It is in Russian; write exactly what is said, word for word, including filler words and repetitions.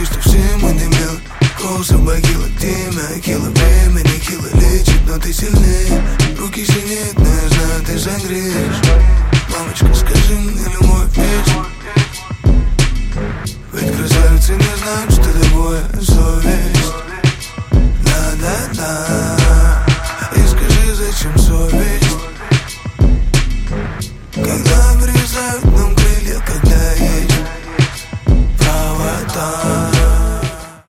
прости, что все мы не милы. Кол собаки латина, кило времени, кило лечит, но ты сильнее. Руки синеют, но я знаю, ты согреешь. Мамочка, скажи мне любой песню, ведь красавицы не знают, что такое совесть. Да-да-да, и скажи, зачем совесть?